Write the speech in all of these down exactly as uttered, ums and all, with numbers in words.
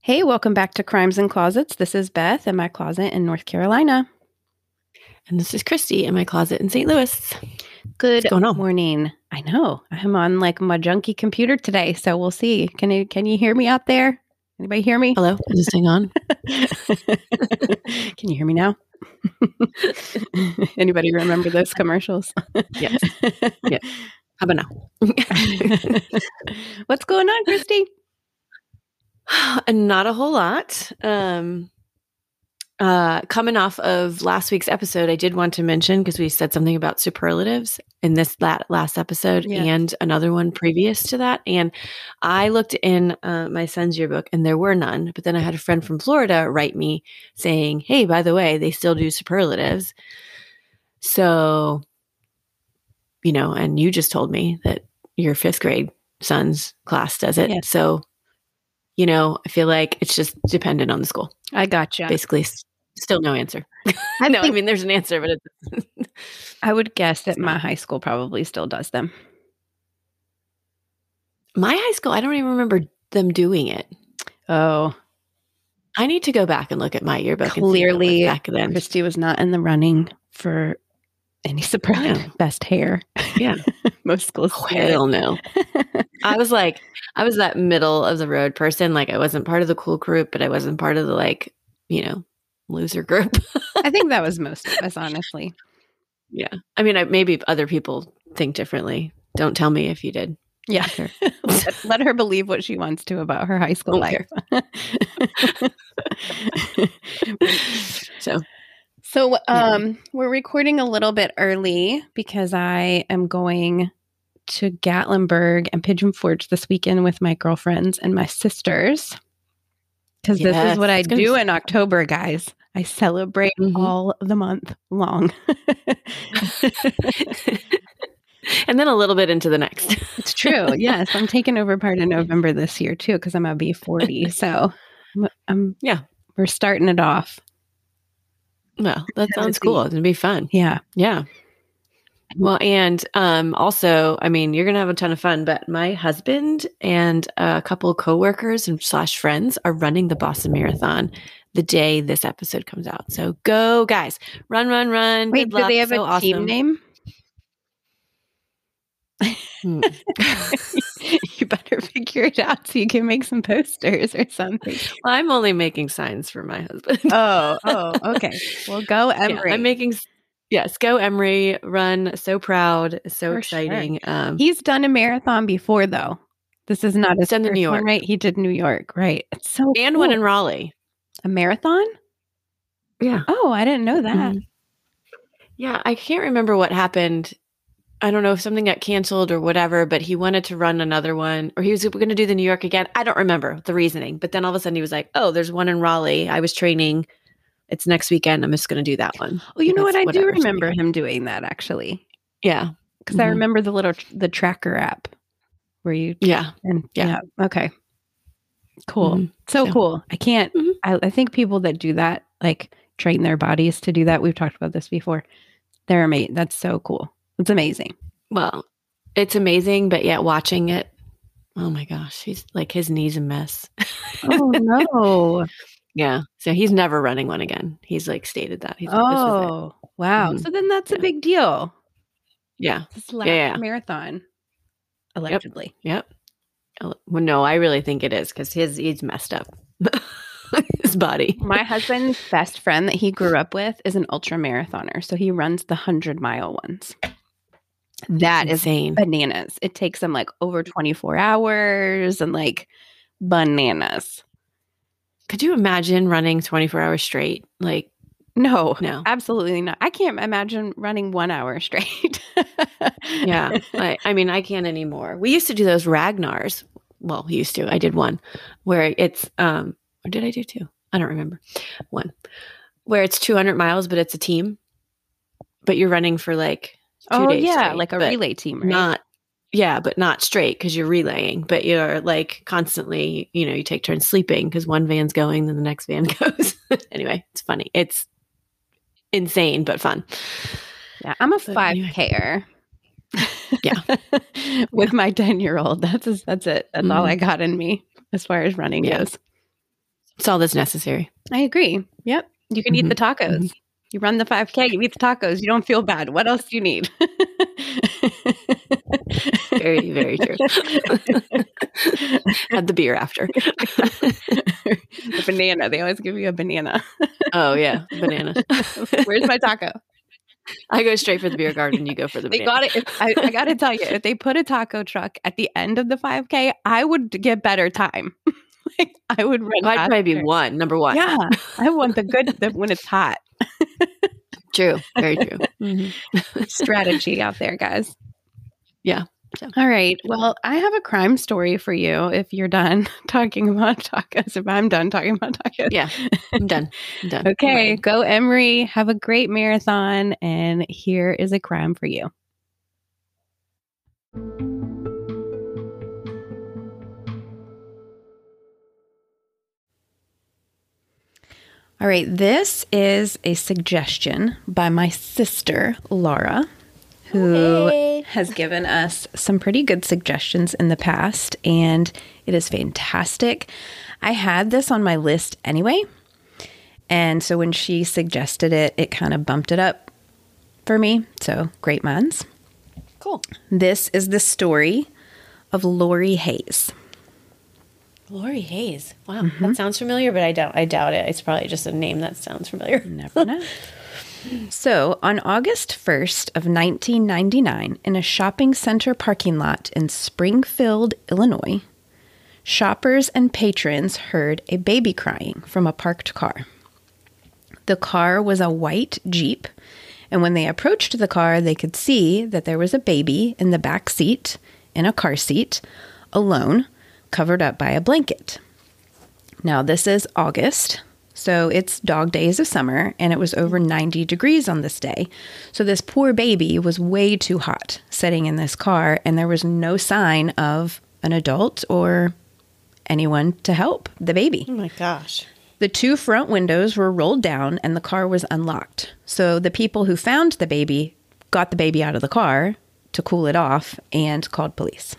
Hey, welcome back to Crimes and Closets. This is Beth in my closet in North Carolina. And this is Christy in my closet in Saint Louis. Good What's going on? morning. I know. I'm on like my junky computer today, so we'll see. Can you can you hear me out there? Anybody hear me? Hello? Is this thing on? Can you hear me now? Anybody remember those commercials? Yes. Yeah. How about now? What's going on, Christy? Not a whole lot. Um, uh, coming off of last week's episode, I did want to mention, because we said something about superlatives in this that last episode Yeah. and another one previous to that. And I looked in uh, my son's yearbook and there were none. But then I had a friend from Florida write me saying, hey, by the way, they still do superlatives. So, you know, and you just told me that your fifth grade son's class does it. Yeah. So, you know, I feel like it's just dependent on the school. I gotcha. Basically, s- still no answer. I know. I mean, there's an answer, but it's I would guess that my high school probably still does them. my high school. I don't even remember them doing it. Oh, I need to go back and look at my yearbook. clearly, and see what it was back then. Christy was not in the running for any surprise. Yeah. Best hair. Yeah. Most schools. Oh, do it. hell no. I was like, I was that middle of the road person. Like, I wasn't part of the cool group, but I wasn't part of the, like, you know, loser group. I think that was most of us, honestly. Yeah. I mean, I, maybe other people think differently. Don't tell me if you did. Yeah. Sure. let, let her believe what she wants to about her high school Don't life. So, So um, we're recording a little bit early because I am going to Gatlinburg and Pigeon Forge this weekend with my girlfriends and my sisters. Because this is Yes, what I it's gonna do be in October, guys. I celebrate Mhm. all the month long. and then a little bit into the next. It's true. Yes. I'm taking over part of November this year too, because I'm going to be forty. So I'm, I'm, Yeah. we're starting it off. Well, that Gonna sounds be- cool. It's gonna be fun. Yeah. Yeah. Well, and um, also, I mean, you're gonna have a ton of fun. But my husband and a couple coworkers and slash friends are running the Boston Marathon the day this episode comes out. So go, guys! Run, run, run! Wait, Good do luck. they have so a team awesome. name? Hmm. You better figure it out so you can make some posters or something. Well, I'm only making signs for my husband. Oh, oh, okay. Well, go Yeah, Emory. I'm making. s- Yes, go Emery! Run! So proud! So For exciting! Um, He's done a marathon before, though. This is not his Done the first New one, York. right? He did New York, right? It's so and cool. one in Raleigh. A marathon? Yeah. Oh, I didn't know that. Mhm. Yeah, I can't remember what happened. I don't know if something got canceled or whatever, but he wanted to run another one, or he was going to do the New York again. I don't remember the reasoning, but then all of a sudden he was like, "Oh, there's one in Raleigh. I was training. It's next weekend. I'm just going to do that one." Oh, you know what? Because I do whatever, remember something- him doing that actually, Yeah, because I Mhm. remember the little the tracker app where you yeah, and Yeah. yeah, okay, cool, Mhm. so So- cool. I can't. Mhm. I, I think people that do that like train their bodies to do that. We've talked about this before. They're amazing. That's so cool. It's amazing. Well, it's amazing, but yet watching it, oh my gosh, he's like his knee's a mess. Oh no. Yeah, so he's never running one again. He's like stated that. He's like, this is it. Oh wow. Mhm. So then that's a Yeah. big deal. Yeah. This last Yeah, yeah. marathon, allegedly. Yep. Oh, Well, no, I really think it is because his he's messed up. His body. My husband's best friend that he grew up with is an ultra marathoner. So he runs the hundred mile ones. That is insane. bananas. It takes him like over twenty-four hours and like bananas. Could you imagine running twenty-four hours straight? Like, No, no. absolutely not. I can't imagine running one hour straight. Yeah. I, I mean, I can't anymore. We used to do those Ragnars. Well, we used to. I did one where it's, um, or did I do two? I don't remember. One where it's two hundred miles, but it's a team, but you're running for like two oh, days. yeah. straight, Like a but relay team, right? Not, yeah, but not straight because you're relaying, but you're like constantly, you know, you take turns sleeping because one van's going, then the next van goes. Anyway, it's funny. It's insane, but fun. Yeah, I'm a But five anyway. K-er. Yeah. With my ten year old. That's just, that's it. That's all Mhm. I got in me as far as running Yeah. goes. It's all that's necessary. I agree. Yep. You can mm-hmm. eat the tacos. Mm-hmm. You run the five K, you eat the tacos. You don't feel bad. What else do you need? Very, very true. Had the beer after. The banana. They always give you a banana. Oh, yeah. Banana. Where's my taco? I go straight for the beer garden. You go for the they banana. got it. If, I, I got to tell you, if they put a taco truck at the end of the five K, I would get better time. Like I would run. Well, I'd probably be one, number one. Yeah. I want the good the, when it's hot. True. Very true. Mm-hmm. Strategy out there, guys. Yeah. So. All right. Well, I have a crime story for you if you're done talking about tacos. If I'm done talking about tacos. Yeah. I'm done. I'm done. Okay. Go, Emery. Have a great marathon. And here is a crime for you. All right, this is a suggestion by my sister, Laura, who hey. has given us some pretty good suggestions in the past, and it is fantastic. I had this on my list anyway, and so when she suggested it, it kind of bumped it up for me, so great minds. Cool. This is the story of Lori Hayes. Lori Hayes. Wow. Mm-hmm. That sounds familiar, but I doubt I doubt it. It's probably just a name that sounds familiar. Never know. So, on August first of nineteen ninety-nine, in a shopping center parking lot in Springfield, Illinois, shoppers and patrons heard a baby crying from a parked car. The car was a white Jeep, and when they approached the car, they could see that there was a baby in the back seat, in a car seat, alone, covered up by a blanket. Now, this is August, so it's dog days of summer, and it was over ninety degrees on this day. So this poor baby was way too hot sitting in this car, and there was no sign of an adult or anyone to help the baby. Oh my gosh. The two front windows were rolled down, and the car was unlocked. So the people who found the baby got the baby out of the car to cool it off and called police.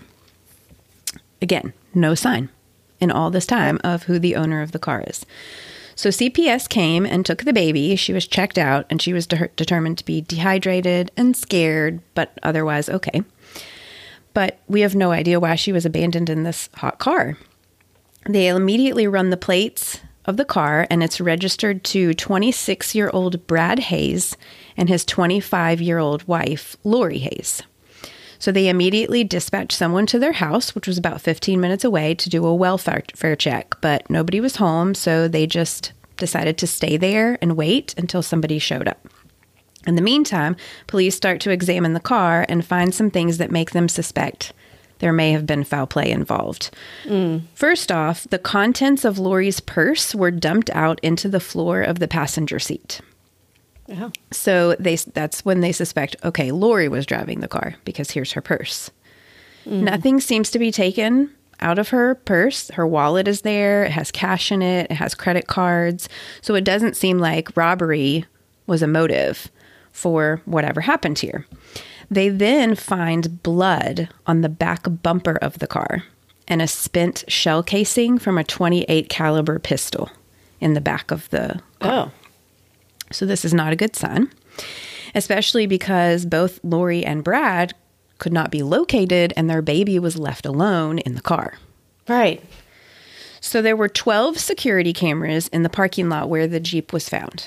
Again, no sign in all this time of who the owner of the car is. So C P S came and took the baby. She was checked out, and she was de- determined to be dehydrated and scared, but otherwise okay. But we have no idea why she was abandoned in this hot car. They immediately run the plates of the car, and it's registered to twenty-six-year-old Brad Hayes and his twenty-five-year-old wife, Lori Hayes. So they immediately dispatched someone to their house, which was about fifteen minutes away, to do a welfare check, but nobody was home, so they just decided to stay there and wait until somebody showed up. In the meantime, police start to examine the car and find some things that make them suspect there may have been foul play involved. Mm. First off, the contents of Lori's purse were dumped out into the floor of the passenger seat. Uh-huh. So they that's when they suspect, okay, Lori was driving the car because here's her purse. Mm. Nothing seems to be taken out of her purse. Her wallet is there. It has cash in it. It has credit cards. So it doesn't seem like robbery was a motive for whatever happened here. They then find blood on the back bumper of the car and a spent shell casing from a twenty-eight caliber pistol in the back of the car. Oh. So this is not a good sign, especially because both Lori and Brad could not be located and their baby was left alone in the car. Right. So there were twelve security cameras in the parking lot where the Jeep was found.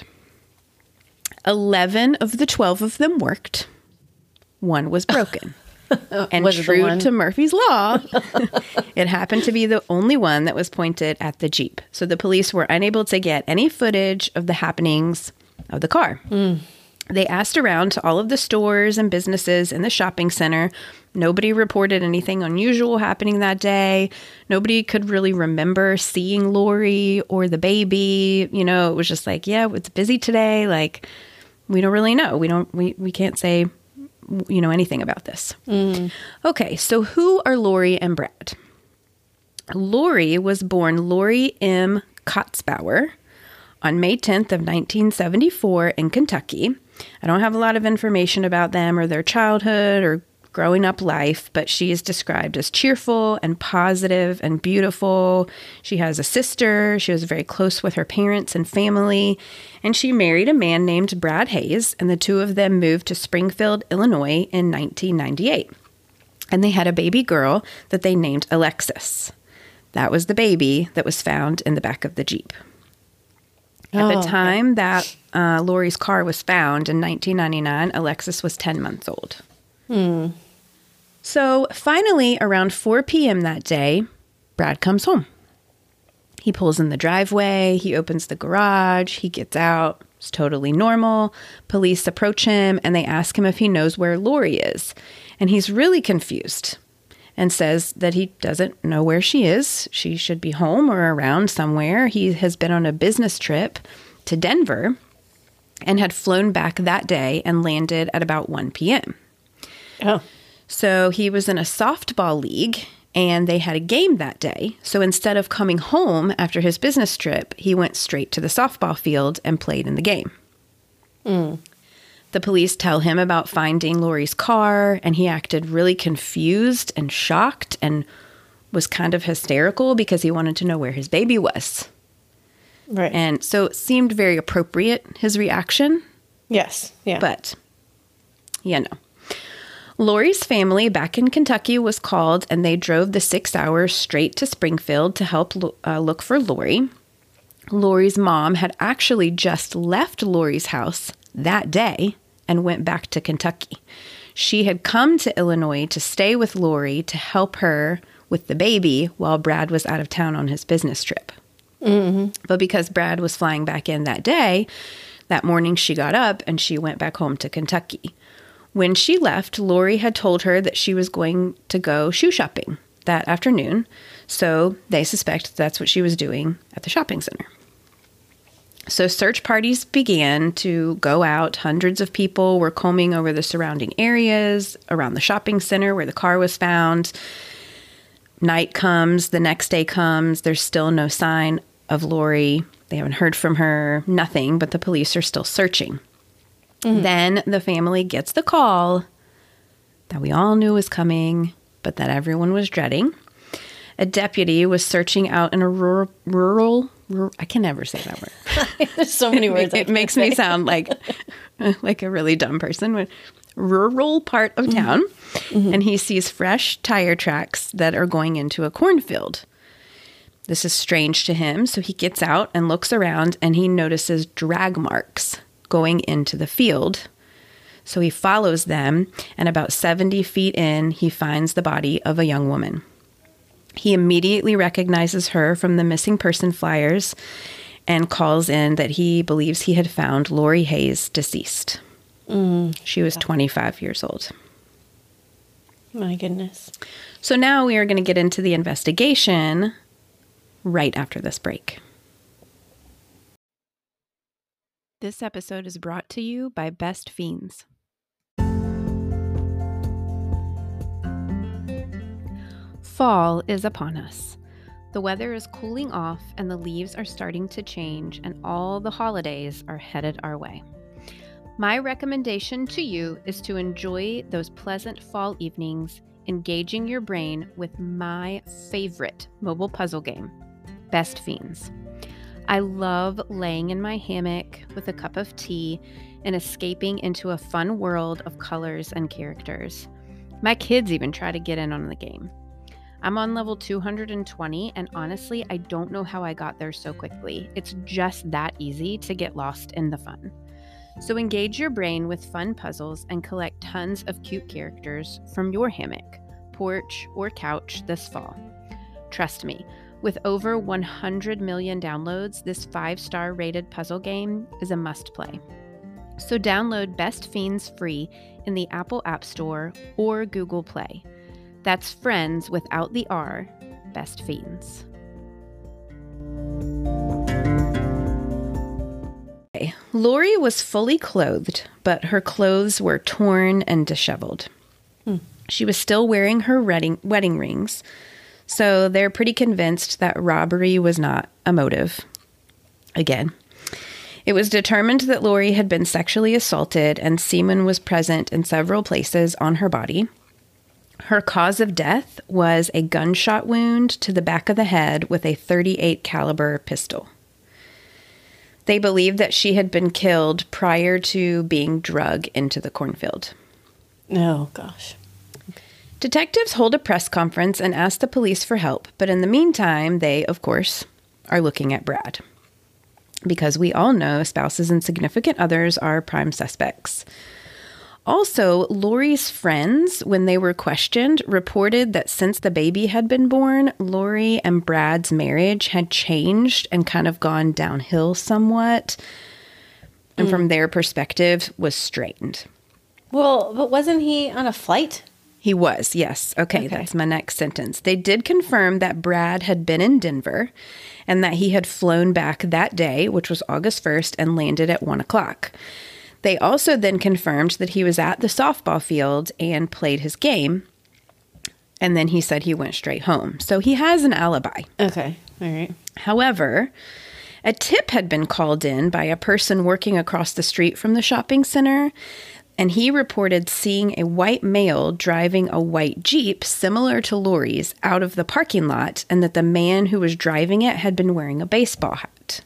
eleven of the twelve of them worked. One was broken. And was true to Murphy's Law, it happened to be the only one that was pointed at the Jeep. So the police were unable to get any footage of the happenings of the car. Mm. They asked around to all of the stores and businesses in the shopping center. Nobody reported anything unusual happening that day. Nobody could really remember seeing Lori or the baby. You know, it was just like, yeah, it's busy today. Like, we don't really know. We don't, we, we can't say, you know, anything about this. Mm. Okay, so who are Lori and Brad? Lori was born Lori M. Kotzbauer on May tenth of nineteen seventy-four in Kentucky. I don't have a lot of information about them or their childhood or growing up life, but she is described as cheerful and positive and beautiful. She has a sister. She was very close with her parents and family. And she married a man named Brad Hayes, and the two of them moved to Springfield, Illinois in nineteen ninety-eight. And they had a baby girl that they named Alexis. That was the baby that was found in the back of the Jeep. At Oh, the time that uh, Lori's car was found in nineteen ninety-nine, Alexis was ten months old. Hmm. So finally, around four p.m. that day, Brad comes home. He pulls in the driveway. He opens the garage. He gets out. It's totally normal. Police approach him and they ask him if he knows where Lori is. And he's really confused and says that he doesn't know where she is. She should be home or around somewhere. He has been on a business trip to Denver and had flown back that day and landed at about one p.m. Oh. So he was in a softball league and they had a game that day. So instead of coming home after his business trip, he went straight to the softball field and played in the game. Mm. The police tell him about finding Lori's car, and he acted really confused and shocked and was kind of hysterical because he wanted to know where his baby was. Right. And so it seemed very appropriate, his reaction. Yes. Yeah. But, you know. Lori's family back in Kentucky was called, and they drove the six hours straight to Springfield to help uh, look for Lori. Lori's mom had actually just left Lori's house that day and went back to Kentucky. She had come to Illinois to stay with Lori to help her with the baby while Brad was out of town on his business trip. Mm-hmm. But because Brad was flying back in that day, that morning she got up and she went back home to Kentucky. When she left, Lori had told her that she was going to go shoe shopping that afternoon, so they suspect that's what she was doing at the shopping center. So search parties began to go out. Hundreds of people were combing over the surrounding areas around the shopping center where the car was found. Night comes, the next day comes, there's still no sign of Lori. They haven't heard from her, nothing, but the police are still searching. Mm-hmm. Then the family gets the call that we all knew was coming, but that everyone was dreading. A deputy was searching out in a rural, rural, rural I can never say that word. There's so many words. It, it makes say. me sound like, like a really dumb person. Rural part of town. Mm-hmm. And he sees fresh tire tracks that are going into a cornfield. This is strange to him, so he gets out and looks around, and he notices drag marks going into the field. So he follows them, and about seventy feet in, he finds the body of a young woman. He immediately recognizes her from the missing person flyers and calls in that he believes he had found Lori Hayes deceased. Mm. She was twenty-five years old. My goodness. So now we are going to get into the investigation right after this break. This episode is brought to you by Best Fiends. Fall is upon us. The weather is cooling off and the leaves are starting to change, and all the holidays are headed our way. My recommendation to you is to enjoy those pleasant fall evenings, engaging your brain with my favorite mobile puzzle game, Best Fiends. I love laying in my hammock with a cup of tea and escaping into a fun world of colors and characters. My kids even try to get in on the game. I'm on level two hundred twenty, and honestly, I don't know how I got there so quickly. It's just that easy to get lost in the fun. So engage your brain with fun puzzles and collect tons of cute characters from your hammock, porch, or couch this fall. Trust me, with over one hundred million downloads, this five-star rated puzzle game is a must-play. So download Best Fiends free in the Apple App Store or Google Play. That's friends without the R, Best Fiends. Okay. Lori was fully clothed, but her clothes were torn and disheveled. Hmm. She was still wearing her wedding, wedding rings, so they're pretty convinced that robbery was not a motive. Again, it was determined that Lori had been sexually assaulted, and semen was present in several places on her body. Her cause of death was a gunshot wound to the back of the head with a thirty-eight caliber pistol. They believed that she had been killed prior to being drug into the cornfield. Oh, gosh. Detectives hold a press conference and ask the police for help, but in the meantime, they, of course, are looking at Brad. Because we all know spouses and significant others are prime suspects. Also, Lori's friends, when they were questioned, reported that since the baby had been born, Lori and Brad's marriage had changed and kind of gone downhill somewhat. And mm. from their perspective, was strained. Well, but wasn't he on a flight? He was, yes. Okay, okay, that's my next sentence. They did confirm that Brad had been in Denver and that he had flown back that day, which was August first, and landed at one o'clock. They also then confirmed that he was at the softball field and played his game. And then he said he went straight home. So he has an alibi. Okay. All right. However, a tip had been called in by a person working across the street from the shopping center. And he reported seeing a white male driving a white Jeep similar to Lori's out of the parking lot, and that the man who was driving it had been wearing a baseball hat.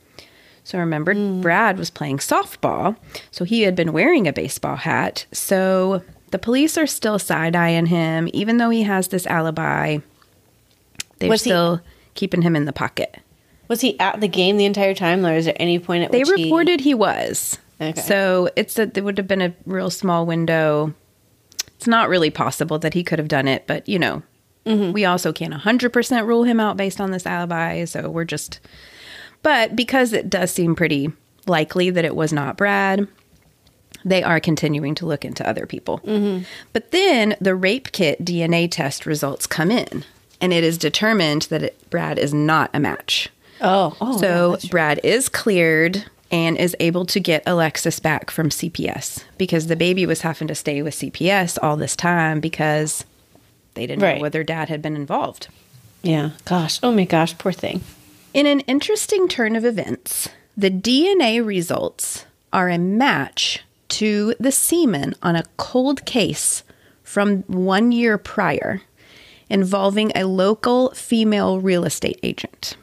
So remember, mm. Brad was playing softball, so he had been wearing a baseball hat. So the police are still side-eyeing him, even though he has this alibi. They're was still he, keeping him in the pocket. Was he at the game the entire time, or is there any point at they which They reported he... he was. Okay. So it's a, it would have been a real small window. It's not really possible that he could have done it, but, you know, mm-hmm. we also can't one hundred percent rule him out based on this alibi, so we're just... But because it does seem pretty likely that it was not Brad, they are continuing to look into other people. Mm-hmm. But then the rape kit D N A test results come in, and it is determined that it, Brad is not a match. Oh, oh So yeah, Brad is cleared and is able to get Alexis back from C P S because the baby was having to stay with C P S all this time because they didn't right. know whether dad had been involved. Yeah. Gosh. Oh my gosh. Poor thing. In an interesting turn of events, the D N A results are a match to the semen on a cold case from one year prior involving a local female real estate agent.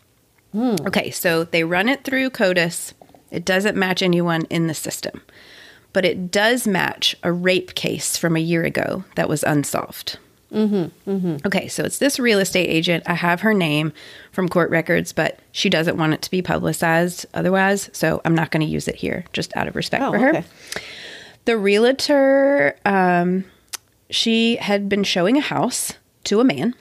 Mm. Okay, so they run it through CODIS. It doesn't match anyone in the system, but it does match a rape case from a year ago that was unsolved. Mm-hmm, mm-hmm. Okay, so it's this real estate agent. I have her name from court records, but she doesn't want it to be publicized otherwise, so I'm not going to use it here, just out of respect oh, for her. Okay. The realtor, um, she had been showing a house to a man,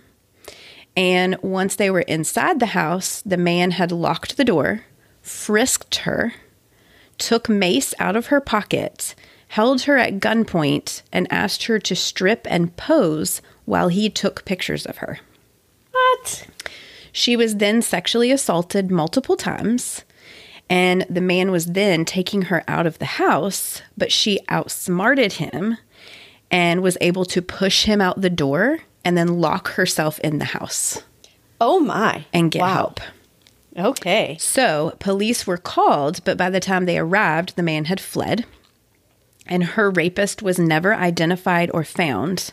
and once they were inside the house, the man had locked the door, frisked her, took mace out of her pocket, held her at gunpoint, and asked her to strip and pose while he took pictures of her. What? She was then sexually assaulted multiple times, and the man was then taking her out of the house, but she outsmarted him and was able to push him out the door and then lock herself in the house. Oh my. And get wow. help. Okay. So police were called, but by the time they arrived, the man had fled, and her rapist was never identified or found.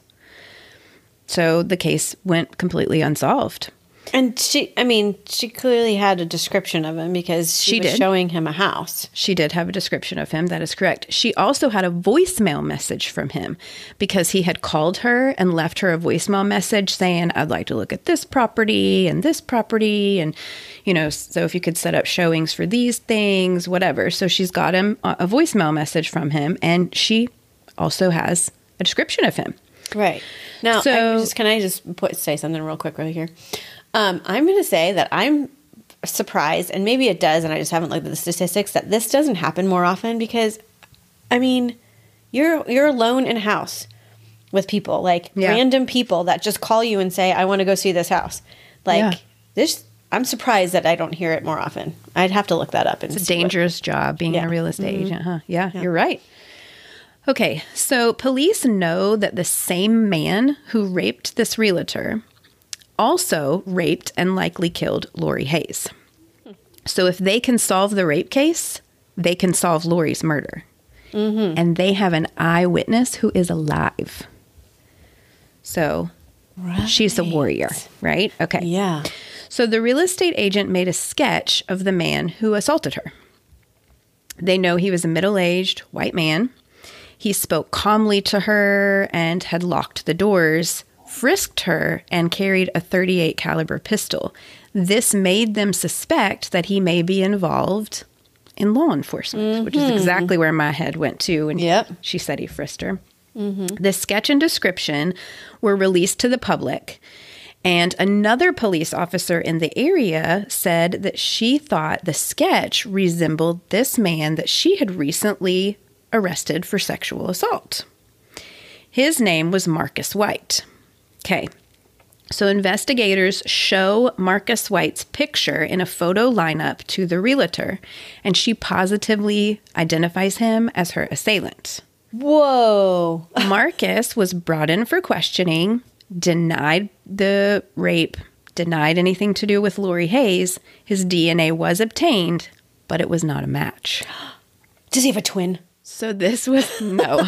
So the case went completely unsolved. And she, I mean, she clearly had a description of him because she, she was did. showing him a house. She did have a description of him. That is correct. She also had a voicemail message from him because he had called her and left her a voicemail message saying, I'd like to look at this property and this property. And, you know, so if you could set up showings for these things, whatever. So she's got him a voicemail message from him, and she also has a description of him. Right. Now, so, I just, can I just put, say something real quick right here? Um, I'm going to say that I'm surprised, and maybe it does, and I just haven't looked at the statistics, that this doesn't happen more often because, I mean, you're you're alone in a house with people, like yeah. random people that just call you and say, I want to go see this house. Like, yeah. this, I'm surprised that I don't hear it more often. I'd have to look that up. And it's a dangerous what, job being yeah. a real estate mm-hmm. agent, huh? Yeah, yeah, you're right. Okay, so police know that the same man who raped this realtor also raped and likely killed Lori Hayes. So if they can solve the rape case, they can solve Lori's murder. Mm-hmm. And they have an eyewitness who is alive. So Right. she's a warrior, right? Okay. Yeah. So the real estate agent made a sketch of the man who assaulted her. They know he was a middle-aged white man. He spoke calmly to her and had locked the doors, frisked her, and carried a thirty-eight caliber pistol. This made them suspect that he may be involved in law enforcement, mm-hmm. which is exactly where my head went to when yep. she said he frisked her. Mm-hmm. The sketch and description were released to the public, and another police officer in the area said that she thought the sketch resembled this man that she had recently arrested for sexual assault. His name was Marcus White. Okay, so investigators show Marcus White's picture in a photo lineup to the realtor, and she positively identifies him as her assailant. Whoa. Marcus was brought in for questioning, denied the rape, denied anything to do with Lori Hayes. His D N A was obtained, but it was not a match. Does he have a twin? So this was, no.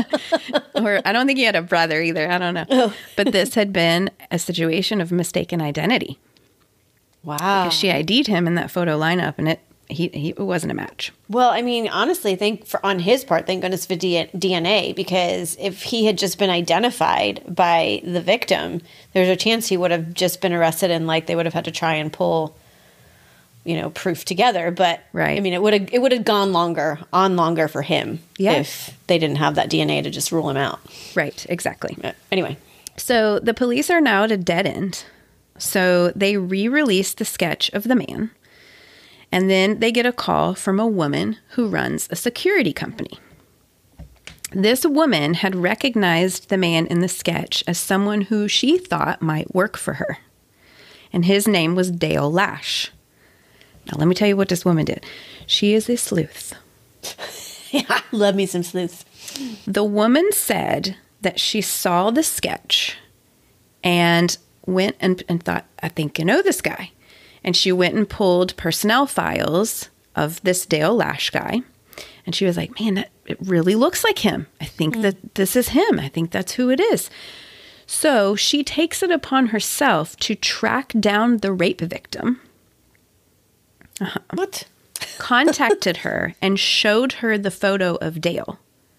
Or I don't think he had a brother either. I don't know. Oh. But this had been a situation of mistaken identity. Wow. Because she I D'd him in that photo lineup, and it he, he it wasn't a match. Well, I mean, honestly, think for on his part, thank goodness for D N A, because if he had just been identified by the victim, there's a chance he would have just been arrested, and like they would have had to try and pull, you know, proof together. But right. I mean, it would have it would have gone longer on longer for him yeah. if they didn't have that D N A to just rule him out. Right. Exactly. But anyway, so the police are now at a dead end. So they re-release the sketch of the man, and then they get a call from a woman who runs a security company. This woman had recognized the man in the sketch as someone who she thought might work for her, and his name was Dale Lash. Now, let me tell you what this woman did. She is a sleuth. Yeah, love me some sleuths. The woman said that she saw the sketch and went and, and thought, I think I know this guy. And she went and pulled personnel files of this Dale Lash guy. And she was like, man, that, it really looks like him. I think mm. that this is him. I think that's who it is. So she takes it upon herself to track down the rape victim. Uh-huh. What? Contacted her and showed her the photo of Dale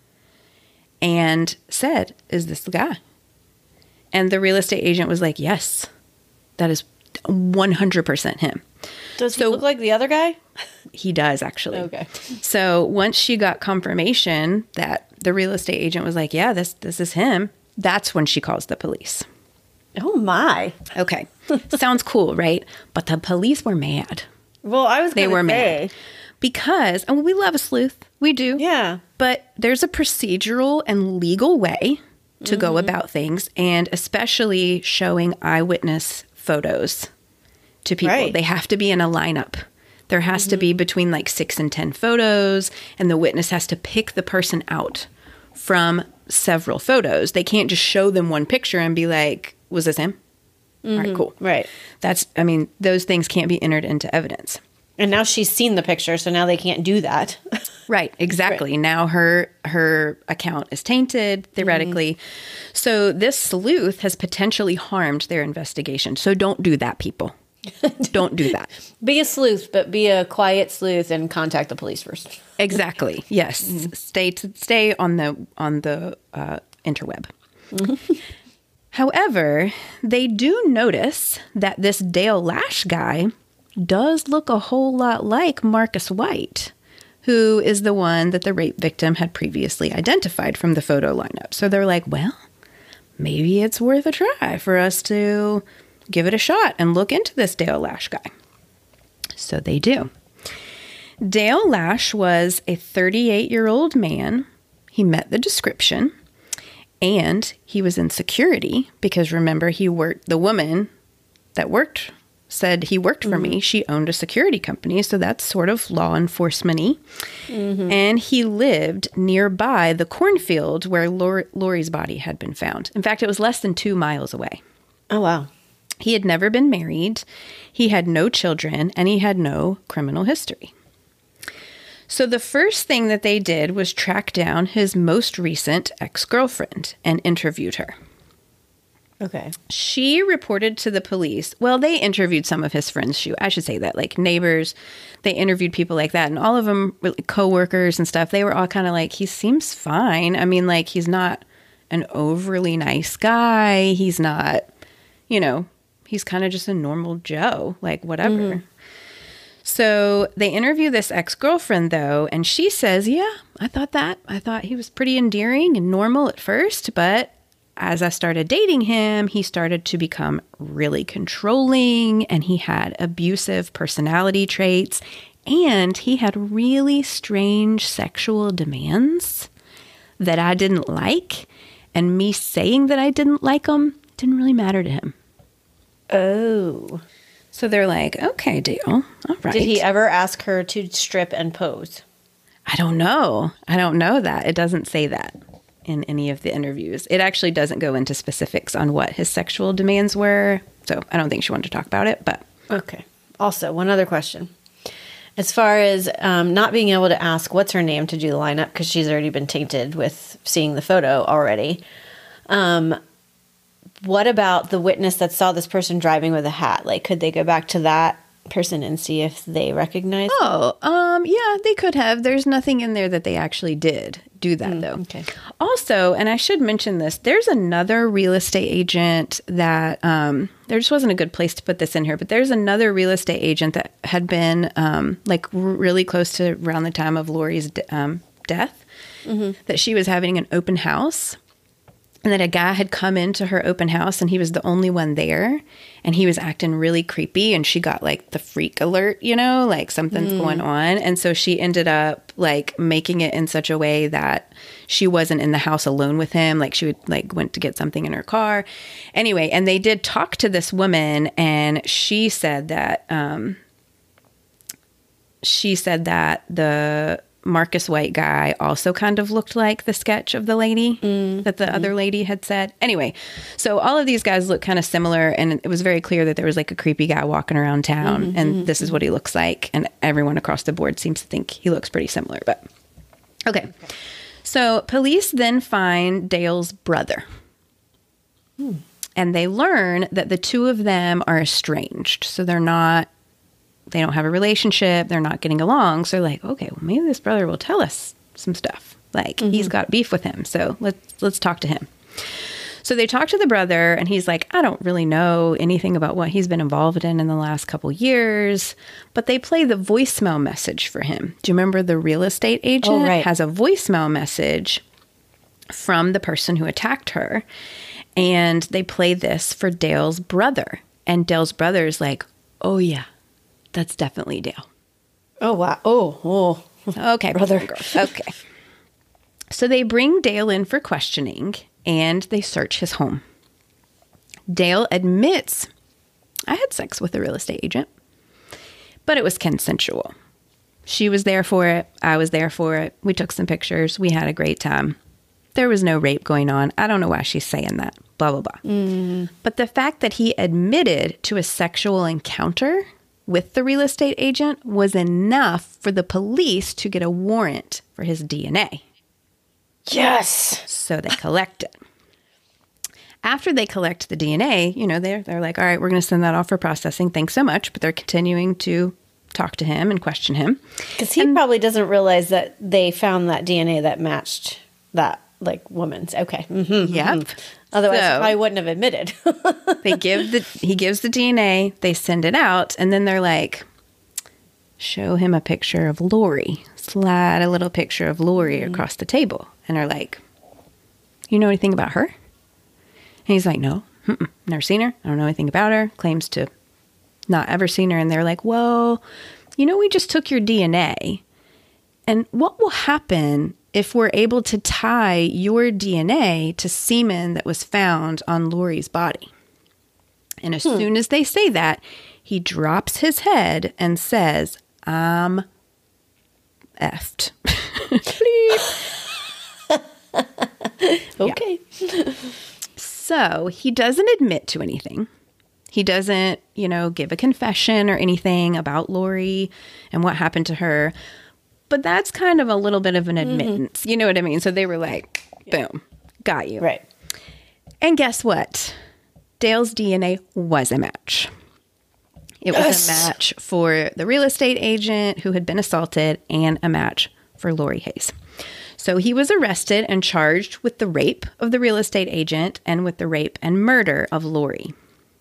and said, is this the guy? And the real estate agent was like, yes, that is one hundred percent him. Does so, he look like the other guy? He does, actually. Okay. So once she got confirmation that the real estate agent was like, yeah, this this is him, that's when she calls the police. Oh, my. Okay. Sounds cool, right? But the police were mad. Well, I was They were say. mad. Because, and we love a sleuth. We do. Yeah. But there's a procedural and legal way to mm-hmm. go about things, and especially showing eyewitness photos to people. Right. They have to be in a lineup. There has mm-hmm. to be between like six and ten photos, and the witness has to pick the person out from several photos. They can't just show them one picture and be like, was this him? Mm-hmm. All right, cool. Right. That's, I mean, those things can't be entered into evidence. And now she's seen the picture, so now they can't do that. Right, exactly. Right. Now her her account is tainted, theoretically. Mm-hmm. So this sleuth has potentially harmed their investigation. So don't do that, people. Don't do that. Be a sleuth, but be a quiet sleuth and contact the police first. Exactly. Yes. Mm-hmm. Stay to, stay on the on the uh, interweb. Mm-hmm. However, they do notice that this Dale Lash guy does look a whole lot like Marcus White, who is the one that the rape victim had previously identified from the photo lineup. So they're like, well, maybe it's worth a try for us to give it a shot and look into this Dale Lash guy. So they do. Dale Lash was a thirty-eight-year-old man. He met the description, and he was in security because, remember, he worked, the woman that worked said he worked for mm-hmm. me. She owned a security company, so that's sort of law enforcement-y. Mm-hmm. And he lived nearby the cornfield where Lori, Lori's body had been found. In fact, it was less than two miles away. Oh, wow. He had never been married. He had no children, and he had no criminal history. So the first thing that they did was track down his most recent ex-girlfriend and interviewed her. Okay. She reported to the police. Well, they interviewed some of his friends. She, I should say that, like neighbors. They interviewed people like that, and all of them, really, coworkers and stuff. They were all kind of like, he seems fine. I mean, like he's not an overly nice guy. He's not, you know, he's kind of just a normal Joe, like whatever. Mm-hmm. So they interview this ex-girlfriend, though, and she says, yeah, I thought that. I thought he was pretty endearing and normal at first, but as I started dating him, he started to become really controlling, and he had abusive personality traits, and he had really strange sexual demands that I didn't like, and me saying that I didn't like them didn't really matter to him. Oh. So they're like, okay, Dale, all right. Did he ever ask her to strip and pose? I don't know. I don't know that. It doesn't say that in any of the interviews. It actually doesn't go into specifics on what his sexual demands were. So I don't think she wanted to talk about it, but. Okay. Also, one other question. As far as um, not being able to ask what's her name to do the lineup, because she's already been tainted with seeing the photo already. Um, what about the witness that saw this person driving with a hat? Like, could they go back to that person and see if they recognize? Oh, um, yeah, they could have. There's nothing in there that they actually did do that, mm, though. Okay. Also, and I should mention this, there's another real estate agent that, um, there just wasn't a good place to put this in here, but there's another real estate agent that had been, um, like really close to around the time of Lori's um, death, mm-hmm. that she was having an open house. And that a guy had come into her open house and he was the only one there. And he was acting really creepy. And she got like the freak alert, you know, like something's mm. going on. And so she ended up like making it in such a way that she wasn't in the house alone with him. Like she would like went to get something in her car. Anyway, and they did talk to this woman. And she said that, um, she said that the Marcus White guy also kind of looked like the sketch of the lady mm, that the mm. other lady had said. Anyway, so all of these guys look kind of similar, and it was very clear that there was like a creepy guy walking around town, mm-hmm, and mm-hmm. this is what he looks like, and everyone across the board seems to think he looks pretty similar. But okay, okay. So police then find Dale's brother, hmm. and they learn that the two of them are estranged, so they're not. They don't have a relationship. They're not getting along. So they're like, okay, well, maybe this brother will tell us some stuff. Like mm-hmm. he's got beef with him. So let's, let's talk to him. So they talk to the brother and he's like, I don't really know anything about what he's been involved in in the last couple years, but they play the voicemail message for him. Do you remember the real estate agent oh, right. has a voicemail message from the person who attacked her? And they play this for Dale's brother. And Dale's brother is like, oh yeah. That's definitely Dale. Oh, wow. Oh, oh. Okay. Brother. Okay. So they bring Dale in for questioning and they search his home. Dale admits, I had sex with the real estate agent, but it was consensual. She was there for it. I was there for it. We took some pictures. We had a great time. There was no rape going on. I don't know why she's saying that. Blah, blah, blah. Mm. But the fact that he admitted to a sexual encounter with the real estate agent was enough for the police to get a warrant for his D N A. Yes. So they collect it. After they collect the D N A, you know, they're, they're like, all right, we're going to send that off for processing. Thanks so much. But they're continuing to talk to him and question him. Because he and, probably doesn't realize that they found that D N A that matched that, like, woman's. Okay. Mm-hmm, yep. Mm-hmm. Otherwise, so, I wouldn't have admitted. they give the he gives the D N A, they send it out, and then they're like, show him a picture of Lori. Slide a little picture of Lori mm-hmm. across the table. And they're like, you know anything about her? And he's like, no, mm-mm, never seen her. I don't know anything about her. Claims to not ever seen her. And they're like, well, you know, we just took your D N A. And what will happen if we're able to tie your D N A to semen that was found on Lori's body? And as hmm. soon as they say that, he drops his head and says, I'm effed. Okay. Yeah. So he doesn't admit to anything. He doesn't, you know, give a confession or anything about Lori and what happened to her. But that's kind of a little bit of an admittance. Mm-hmm. You know what I mean? So they were like, boom, got you. Right. And guess what? Dale's D N A was a match. It was Yes. a match for the real estate agent who had been assaulted and a match for Lori Hayes. So he was arrested and charged with the rape of the real estate agent and with the rape and murder of Lori.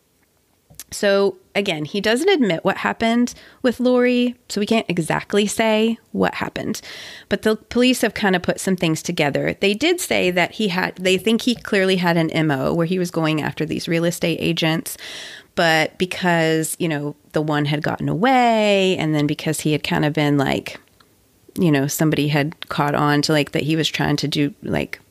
So again, he doesn't admit what happened with Lori, so we can't exactly say what happened. But the police have kind of put some things together. They did say that he had, they think he clearly had an M O where he was going after these real estate agents. But because, you know, the one had gotten away, and then because he had kind of been like, you know, somebody had caught on to like that he was trying to do like,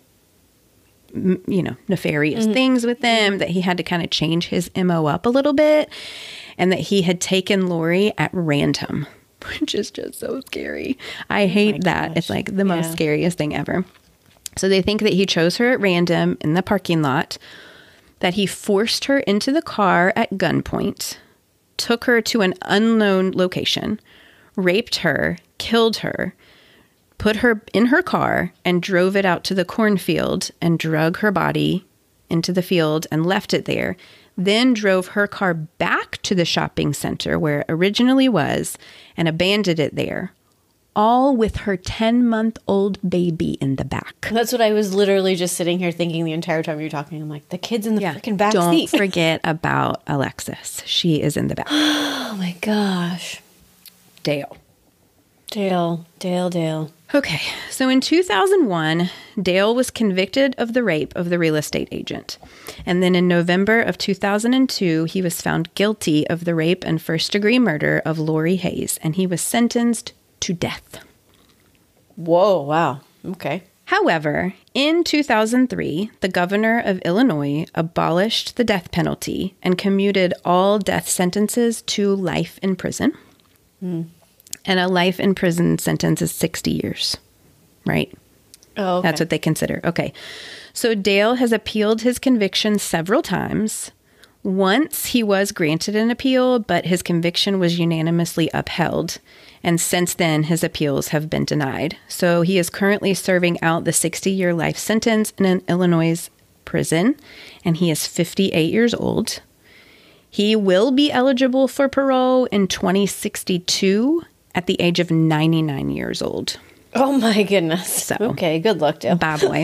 m- you know, nefarious mm-hmm. things with them, that he had to kind of change his M O up a little bit, and that he had taken Lori at random, which is just so scary. I hate oh that. Gosh. It's like the most yeah. scariest thing ever. So they think that he chose her at random in the parking lot, that he forced her into the car at gunpoint, took her to an unknown location, raped her, killed her, put her in her car, and drove it out to the cornfield and drug her body into the field and left it there, then drove her car back to the shopping center where it originally was and abandoned it there, all with her ten-month-old baby in the back. That's what I was literally just sitting here thinking the entire time you were talking. I'm like, the kid's in the yeah. freaking back Don't seat. Don't forget about Alexis. She is in the back. Oh my gosh. Dale. Dale, Dale, Dale. Okay, so in two thousand one, Dale was convicted of the rape of the real estate agent. And then in November of two thousand two, he was found guilty of the rape and first-degree murder of Lori Hayes, and he was sentenced to death. Whoa, wow. Okay. However, in two thousand three, the governor of Illinois abolished the death penalty and commuted all death sentences to life in prison. Hmm. And a life in prison sentence is sixty years, right? Oh, okay. That's what they consider. Okay. So Dale has appealed his conviction several times. Once he was granted an appeal, but his conviction was unanimously upheld. And since then, his appeals have been denied. So he is currently serving out the sixty-year life sentence in an Illinois prison, and he is fifty-eight years old. He will be eligible for parole in twenty sixty-two at the age of ninety-nine years old. Oh my goodness. So, okay, good luck, Dale. Bad boy.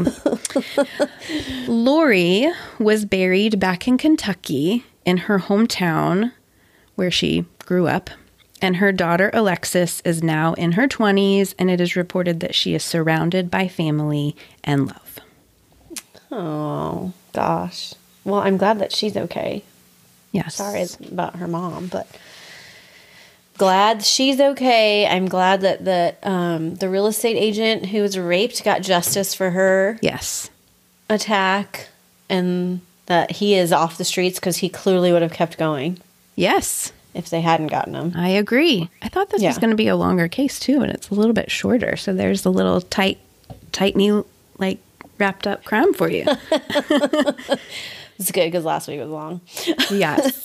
Lori was buried back in Kentucky in her hometown where she grew up. And her daughter, Alexis, is now in her twenties, and it is reported that she is surrounded by family and love. Oh, gosh. Well, I'm glad that she's okay. Yes. Sorry about her mom, but glad she's okay. I'm glad that the, um, the real estate agent who was raped got justice for her yes. attack, and that he is off the streets because he clearly would have kept going. Yes. If they hadn't gotten him. I agree. I thought this yeah. was going to be a longer case too, and it's a little bit shorter. So there's a little tight, tight knee, like wrapped up crime for you. It's good because last week was long. Yes.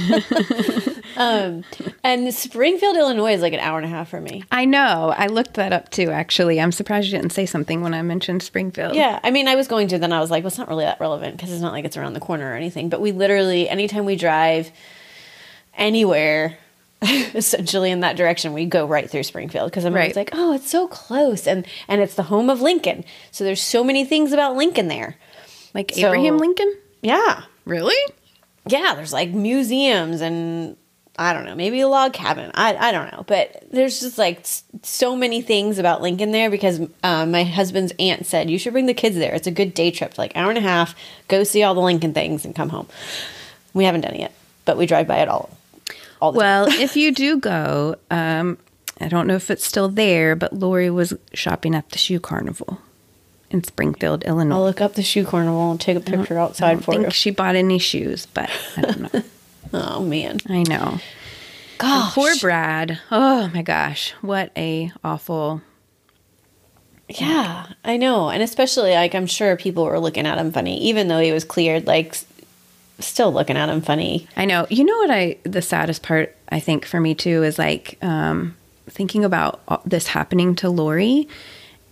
um, and Springfield, Illinois is like an hour and a half for me. I know. I looked that up too, actually. I'm surprised you didn't say something when I mentioned Springfield. Yeah. I mean, I was going to, then I was like, well, it's not really that relevant because it's not like it's around the corner or anything. But we literally, anytime we drive anywhere essentially in that direction, we go right through Springfield because I'm right. always like, oh, it's so close, and and it's the home of Lincoln, so there's so many things about Lincoln there, like so, Abraham Lincoln. Yeah. Really? Yeah, there's like museums and I don't know, maybe a log cabin, I I don't know, but there's just like so many things about Lincoln there because um, my husband's aunt said you should bring the kids there. It's a good day trip, like hour and a half, go see all the Lincoln things and come home. We haven't done it yet, but we drive by it all. All the well, if you do go, um, I don't know if it's still there, but Lori was shopping at the Shoe Carnival in Springfield, Illinois. I'll look up the Shoe Carnival and take a picture outside I don't for think you. She bought any shoes, but I don't know. Oh, man. I know. Gosh. And poor Brad. Oh, my gosh. What a awful... Yeah, I know. And especially, like, I'm sure people were looking at him funny, even though he was cleared, like... still looking at him funny. I know. You know what I, the saddest part, I think, for me too, is like um, thinking about this happening to Lori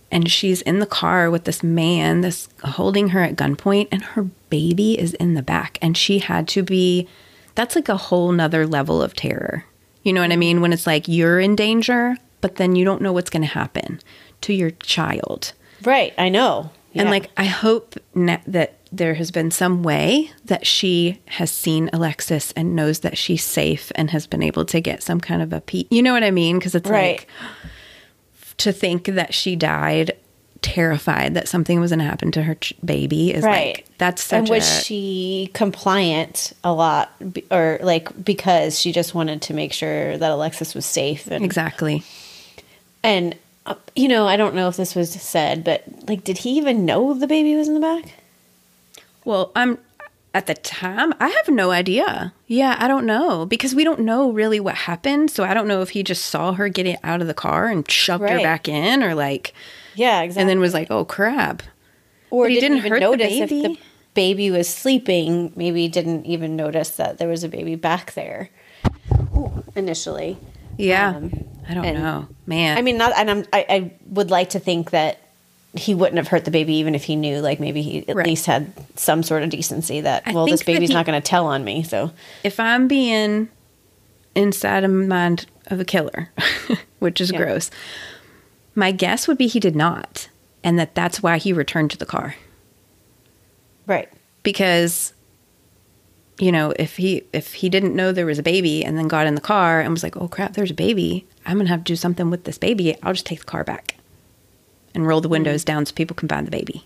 and she's in the car with this man, this holding her at gunpoint, and her baby is in the back. And she had to be, that's like a whole nother level of terror. You know what I mean? When it's like you're in danger, but then you don't know what's going to happen to your child. Right. I know. Yeah. And like, I hope ne- that there has been some way that she has seen Alexis and knows that she's safe and has been able to get some kind of a peek. You know what I mean? Because it's right. like, to think that she died terrified that something was going to happen to her ch- baby is right. like, that's such and was a... she compliant a lot, be- or like because she just wanted to make sure that Alexis was safe? And, exactly. And, uh, you know, I don't know if this was said, but like, did he even know the baby was in the back? Well, I'm... At the time, I have no idea. Yeah, I don't know. Because we don't know really what happened. So I don't know if he just saw her getting out of the car and shoved right. her back in or like... Yeah, exactly. And then was like, oh, crap. Or but he didn't, didn't even hurt notice the baby? if the baby was sleeping. Maybe didn't even notice that there was a baby back there Ooh, initially. Yeah. Um, I don't and, know. Man. I mean, not, and I'm, I, I would like to think that he wouldn't have hurt the baby even if he knew, like maybe he at right. least had some sort of decency that, I well, this baby's he, not going to tell on me. So if I'm being inside of the mind of a killer, which is yeah. gross, my guess would be he did not. And that that's why he returned to the car. Right. Because, you know, if he, if he didn't know there was a baby and then got in the car and was like, oh crap, there's a baby. I'm going to have to do something with this baby. I'll just take the car back. And roll the windows mm. down so people can find the baby.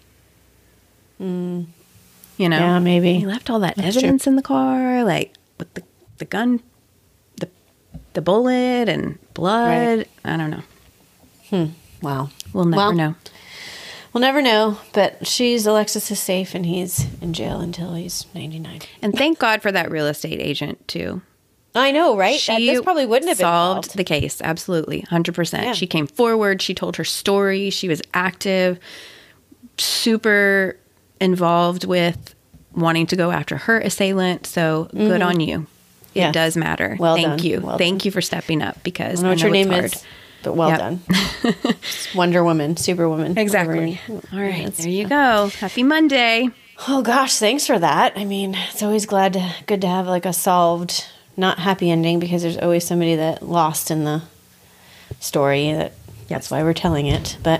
Mm. You know? Yeah, maybe. He left all that That's evidence true. in the car, like with the, the gun, the the bullet and blood. Right. I don't know. Hmm. Wow. We'll never well, know. We'll never know, but she's, Alexis is safe and he's in jail until he's ninety-nine. And thank God for that real estate agent, too. I know, right? She that, this probably wouldn't have solved been the case. Absolutely. one hundred percent. Yeah. She came forward. She told her story. She was active, super involved with wanting to go after her assailant. So mm-hmm. good on you. It yeah. does matter. Well Thank done. you. Well Thank done. you for stepping up because I don't know, I what know your name hard. is, but well yep. done. Wonder Woman, Superwoman. Exactly. All right. There you go. Happy Monday. Oh gosh, thanks for that. I mean, it's always glad to, good to have like a solved, not happy ending because there's always somebody that lost in the story. That yep. That's why we're telling it. But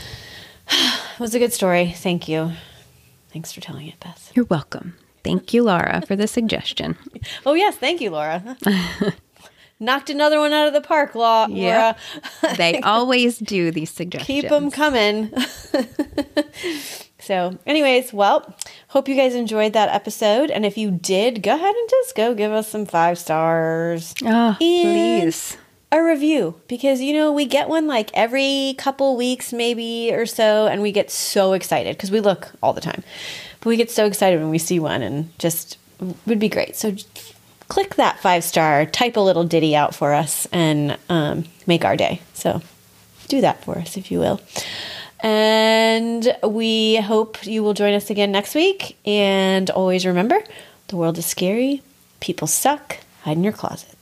it was a good story. Thank you. Thanks for telling it, Beth. You're welcome. Thank you, Laura, for the suggestion. Oh, yes. Thank you, Laura. Knocked another one out of the park, Laura. Yep. They always do these suggestions. Keep them coming. So, anyways, well, hope you guys enjoyed that episode. And if you did, go ahead and just go give us some five stars. Oh, please. A review. Because, you know, we get one like every couple weeks maybe or so. And we get so excited because we look all the time. But we get so excited when we see one and just would be great. So click that five star, type a little ditty out for us and um, make our day. So do that for us if you will. And we hope you will join us again next week. And always remember, the world is scary. People suck. Hide in your closet.